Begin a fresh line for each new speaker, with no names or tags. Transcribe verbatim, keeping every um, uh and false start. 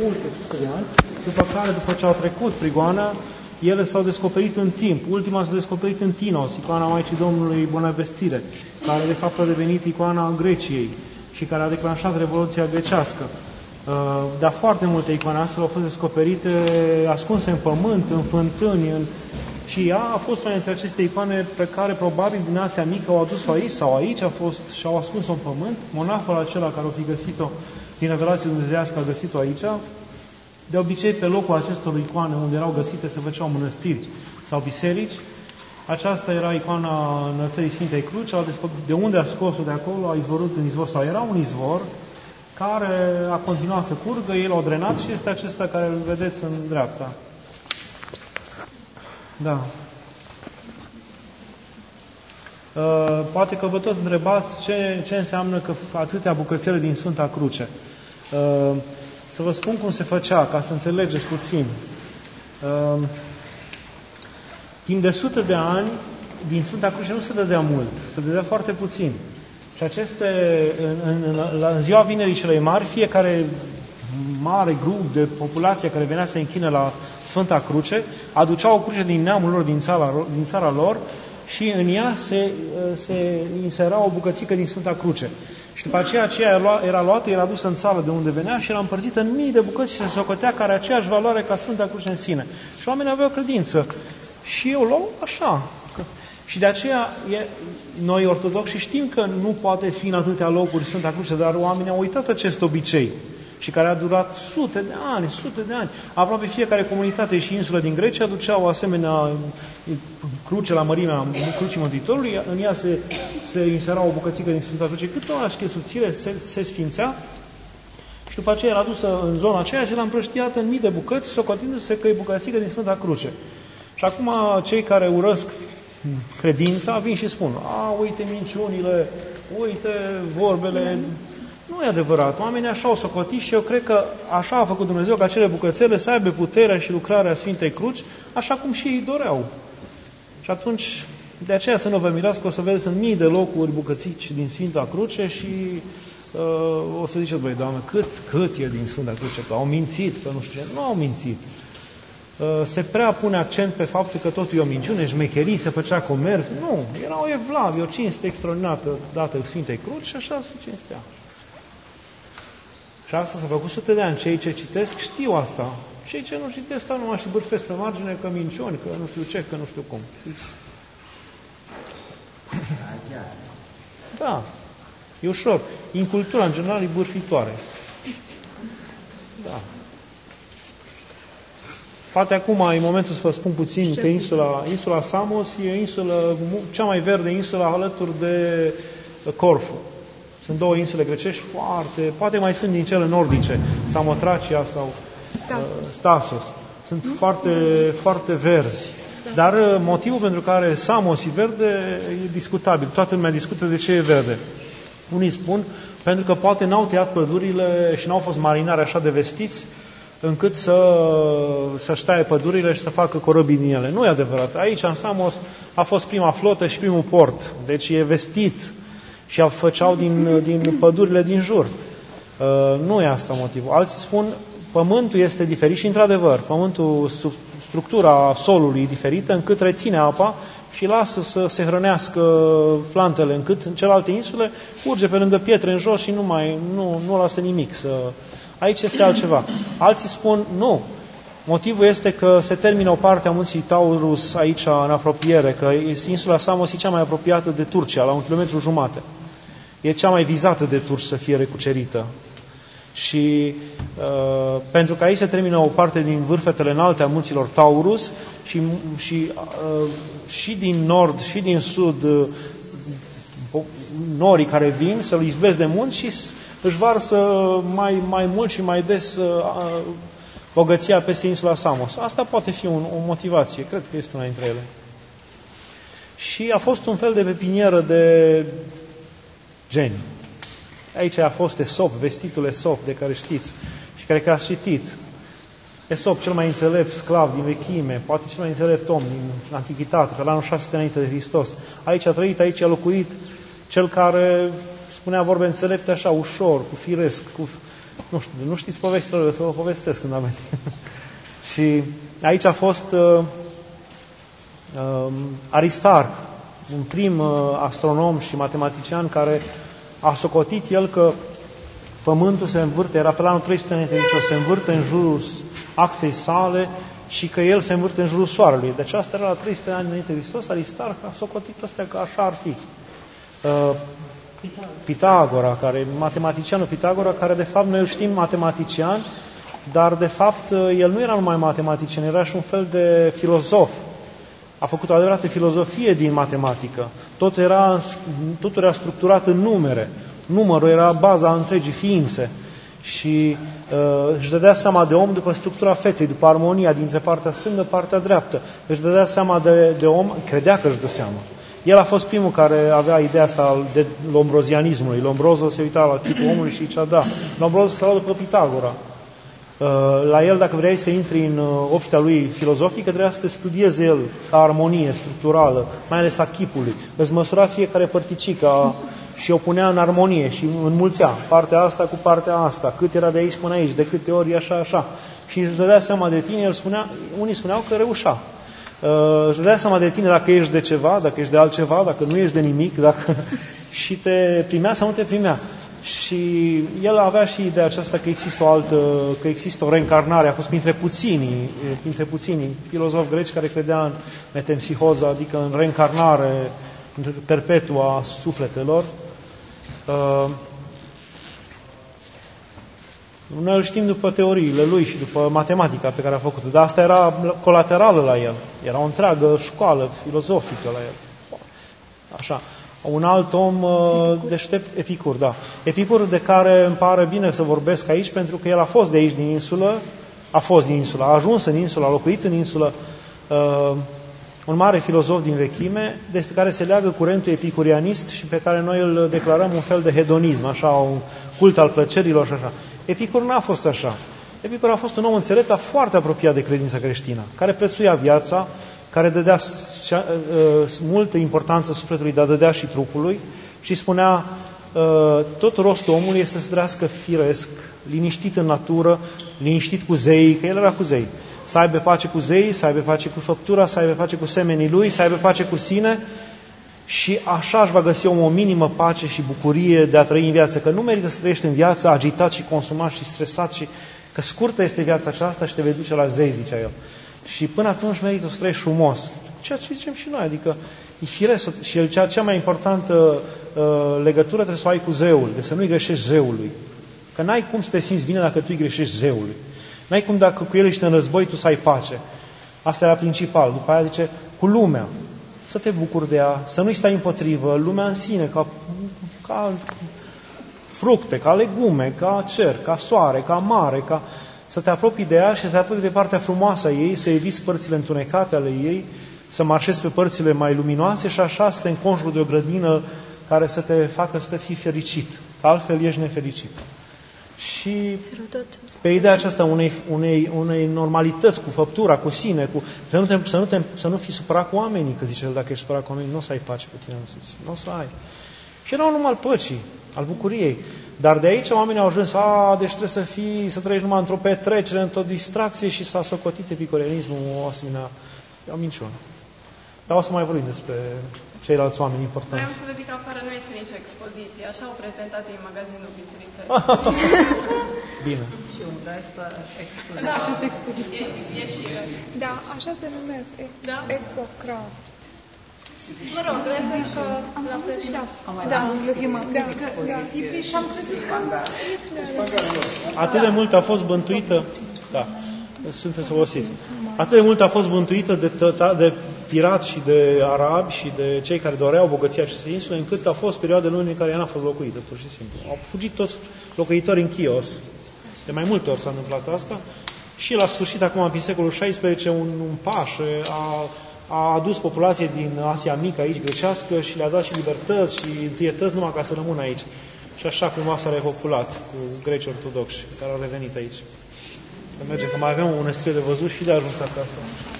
multe sute de ani, după care, după ce au trecut prigoana, ele s-au descoperit în timp. Ultima s-a descoperit în Tinos, icoana Maicii Domnului Bunăvestire, care de fapt a devenit icoana Greciei și care a declanșat Revoluția Grecească. Dar foarte multe icoane astfel au fost descoperite ascunse în pământ, în fântâni, în... și ea a fost una dintre aceste icoane pe care probabil din Asia Mică au adus-o aici sau aici a fost și au ascuns-o în pământ. Monahul acela care o fi găsit-o din revelație dumnezeiască a găsit-o aici. De obicei, pe locul acestor icoane unde erau găsite se făceau mănăstiri sau biserici. Aceasta era icoana Înălțării Sfintei Cruci, de unde a scos-o de acolo, a izvorât în izvor, sau era un izvor care a continuat să curgă, el l-a drenat și este acesta care îl vedeți în dreapta. Da. Uh, poate că vă tot întrebați ce, ce înseamnă că atâtea bucățele din Sfânta Cruce. Uh, să vă spun cum se făcea, ca să înțelegeți puțin. Uh, timp de sute de ani, din Sfânta Cruce nu se dădea mult, se dădea foarte puțin. Și aceste, în, în, în, în ziua Vinerii celei Mari, fiecare mare grup de populație care venea să închine la Sfânta Cruce, aducea o cruce din neamul lor, din țara, din țara lor, și în ea se, se insera o bucățică din Sfânta Cruce. Și după aceea aceea era luată, era dusă în țară de unde venea și era împărțită în mii de bucăți și se socotea care aceeași valoare ca Sfânta Cruce în sine. Și oamenii aveau credință. Și eu luau așa. Și de aceea e, noi ortodoxi știm că nu poate fi în atâtea locuri Sfânta Cruce, dar oamenii au uitat acest obicei și care a durat sute de ani, sute de ani. Aproape fiecare comunitate și insulă din Grecia aducea o asemenea cruce la mărimea crucii Mântuitorului, în ea se, se insera o bucățică din Sfânta Cruce, cât o așche subțire, se, se sfințea și după aceea era dusă în zona aceea și era împrăștiată în mii de bucăți, socotindu-se că e bucățică din Sfânta Cruce. Și acum cei care urăsc credința vin și spun, a, uite minciunile, uite vorbele. Nu e adevărat. Oamenii așa au socotit și eu cred că așa a făcut Dumnezeu ca acele bucățele să aibă puterea și lucrarea Sfintei Cruci, așa cum și ei doreau. Și atunci, de aceea să nu vă mirați că o să vedeți în mii de locuri bucățici din Sfânta Cruce și uh, o să ziceți, băi, Doamne, cât, cât e din Sfânta Cruce? Că au mințit, că nu știu ce. Nu au mințit. Uh, se prea pune accent pe faptul că totul e o minciune, șmecherii, se făcea comerț. Nu, era o evlavie, o cinste extraordinară dată Sfintei Cruci și așa se cinstea. Și asta s-a făcut sute de ani. Cei ce citesc știu asta. Cei ce nu citesc stau numai și bârfesc pe margine că minciuni, că nu știu ce, că nu știu cum. Da, e ușor. În cultura, în general, e bârfitoare. Da. Poate acum, în momentul să vă spun puțin că insula, insula Samos e insula, cea mai verde insulă alături de Corfu. Sunt două insule grecești foarte, poate mai sunt din cele nordice, Samotracia sau uh, Stasos. Sunt mm? foarte, foarte verzi. Da. Dar motivul pentru care Samos e verde e discutabil. Toată lumea discută de ce e verde. Unii spun pentru că poate n-au tăiat pădurile și n-au fost marinari așa de vestiți încât să, să-și taie pădurile și să facă corăbii din ele. Nu e adevărat. Aici, în Samos, a fost prima flotă și primul port. Deci e vestit. Și făceau din, din pădurile din jur. Uh, nu e asta motivul. Alții spun, pământul este diferit și, într-adevăr, pământul, structura solului e diferită, încât reține apa și lasă să se hrănească plantele, încât în celelalte insule urge pe lângă pietre în jos și nu, mai, nu, nu lasă nimic. Să... Aici este altceva. Alții spun, nu. Motivul este că se termină o parte a munții Taurus aici în apropiere, că insula Samos e cea mai apropiată de Turcia, la un kilometru jumate. E cea mai vizată de turci să fie recucerită. Și uh, pentru că aici se termină o parte din vârfetele înalte a munților Taurus și, și, uh, și din nord și din sud uh, norii care vin să-l izbesc de munți și își varsă mai, mai mult și mai des uh, bogăția peste insula Samos. Asta poate fi un, o motivație, cred că este una dintre ele. Și a fost un fel de pepinieră de geni. Aici a fost Esop, vestitul Esop, de care știți și care că ați citit. Esop, cel mai înțelept sclav din vechime, poate cel mai înțelept om din antichitate, pe la anul șase sute înainte de Hristos. Aici a trăit, aici a locuit cel care spunea vorbe înțelepte așa, ușor, cu firesc, cu Nu știu, nu știți povestea, să vă povestesc când am venit. Și aici a fost uh, uh, Aristarh, un prim uh, astronom și matematician care a socotit el că Pământul se învârte, era pe la anul trei sute înainte de Hristos, se învârte în jurul axei sale și că el se învârte în jurul Soarelui. Deci asta era la trei sute ani înainte de Hristos, Aristarh a socotit astea că așa ar fi. Uh, Pitagora, care, matematicianul Pitagora, care de fapt noi îl știm matematician, dar de fapt el nu era numai matematician, era și un fel de filozof. A făcut o adevărată filozofie din matematică. Tot era, totul era structurat în numere. Numărul era baza întregii ființe. Și uh, își dădea seama de om după structura feței, după armonia dintre partea stângă, partea dreaptă. Își dădea seama de, de om, credea că își dă seama. El a fost primul care avea ideea asta de lombrozianismului. Lombrozo se uita la tipul omului și zicea, da, Lombrozo se lua după Pitagora. La el, dacă vreai să intri în obștea lui filozofică, trebuia să te studieze el ca armonie structurală, mai ales a chipului. Îți măsura fiecare părticică și o punea în armonie și înmulțea partea asta cu partea asta, cât era de aici până aici, de câte ori, așa, așa. Și își dădea seama de tine, el spunea, unii spuneau că reușea. Uh, își dădea seama de tine dacă ești de ceva, dacă ești de altceva, dacă nu ești de nimic, dacă... și te primea sau nu te primea. Și el avea și ideea aceasta că există o altă, că există o reîncarnare, a fost printre puținii, printre puținii filozofi greci care credea în metempsihoza, adică în reîncarnare perpetuă a sufletelor. Uh, Noi îl știm după teoriile lui și după matematica pe care a făcut-o, dar asta era colaterală la el. Era o întreagă școală filozofică la el. Așa. Un alt om uh, deștept, Epicur, da. Epicur, de care îmi pare bine să vorbesc aici, pentru că el a fost de aici din insulă, a fost din insulă, a ajuns în insulă, a locuit în insulă, uh, un mare filozof din vechime, despre care se leagă curentul epicurianist și pe care noi îl declarăm un fel de hedonism, așa, un cult al plăcerilor și așa. Epicur n-a fost așa. Epicur a fost un om înțelept, dar foarte apropiat de credința creștină, care prețuia viața, care dădea uh, multă importanță sufletului, dar dădea și trupului și spunea, uh, tot rostul omului este să se trăiască firesc, liniștit în natură, liniștit cu zeii, că el era cu zei, să aibă pace cu zeii, să aibă pace cu făptura, să aibă pace cu semenii lui, să aibă pace cu sine și așa își va găsi om o minimă pace și bucurie de a trăi în viață, că nu merită să trăiești în viață agitat și consumat și stresat și că scurtă este viața aceasta și te vei duce la zei, zicea el. Și până atunci merită să trăiești frumos. Ceea ce zicem și noi, adică e firesc. Și cea, cea mai importantă uh, legătură trebuie să o ai cu zeul, de să nu-i greșești zeului. Că n-ai cum să te simți bine dacă tu îi greșești zeului. N-ai cum dacă cu el ești în război, tu să ai pace. Asta era principal. După aia zice, cu lumea. Să te bucuri de ea, să nu-i stai împotrivă, lumea în sine, ca, ca fructe, ca legume, ca cer, ca soare, ca mare, ca... să te apropii de ea și să te apropii de partea frumoasă a ei, să eviți părțile întunecate ale ei, să marșezi pe părțile mai luminoase și așa să te înconjuri de o grădină care să te facă să te fii fericit, că altfel ești nefericit. Și pe ideea aceasta unei, unei, unei normalități cu făptura, cu sine, cu, să, nu te, să, nu te, să nu fii supărat cu oamenii, că zice el, dacă ești supărat cu oamenii, nu o să ai pace cu tine însuți, nu o să ai. Și era un om al păcii, al bucuriei. Dar de aici oamenii au ajuns, a, deci trebuie să fii, să trăiești numai într-o petrecere, într-o distracție și s-a socotit epicurianismul o asemenea, o minciună. Dar o să mai vorbim despre ceilalți oameni importanți.
Vreau să vă zic că afară nu este nicio expoziție, așa au prezentat ei magazinul bisericii.
Bine.
Și unde este expoziție?
Da, aceste expoziție. E și...
Da, așa se numesc,
Da?
Expocraft.
Mă rog, trebuie să
Am
la
văzut, da.
Am mai
Da,
văzut să fie mai
da,
expoziție.
da. Și am crezut că
Atât de mult a fost bântuită, da, sunteți obosiți. Atât de mult a fost bântuită de, tăta, de pirați și de arabi și de cei care doreau bogăția acestei insule, încât a fost perioade luni în care ea n-a fost locuită, pur și simplu. Au fugit toți locuitorii în Chios. De mai multe ori s-a întâmplat asta. Și la sfârșit, acum, în secolul șaisprezece, un, un pașe a, a adus populație din Asia Mică aici, grecească, și le-a dat și libertăți și întâietăți numai ca să rămână aici. Și așa cumva s-a repopulat cu greci ortodoxi care au revenit aici. Să mergem, că mai avem o mănăstire de văzut și de ajuns acasă.